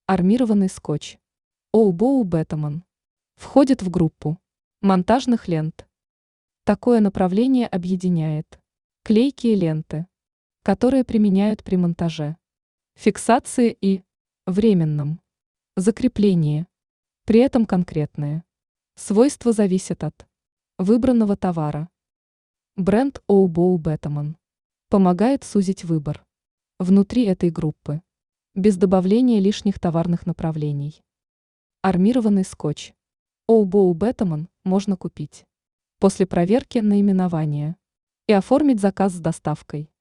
Армированный скотч. Оубоу Бетамон. Входит в группу монтажных лент. Такое направление объединяет клейкие ленты, которые применяют при монтаже, фиксации и временном закреплении. При этом конкретные свойства зависят от выбранного товара. Бренд Оубоу Бетамон помогает сузить выбор внутри этой группы, без добавления лишних товарных направлений. Армированный скотч. Оубоу Бетамон можно купить после проверки наименования и оформить заказ с доставкой.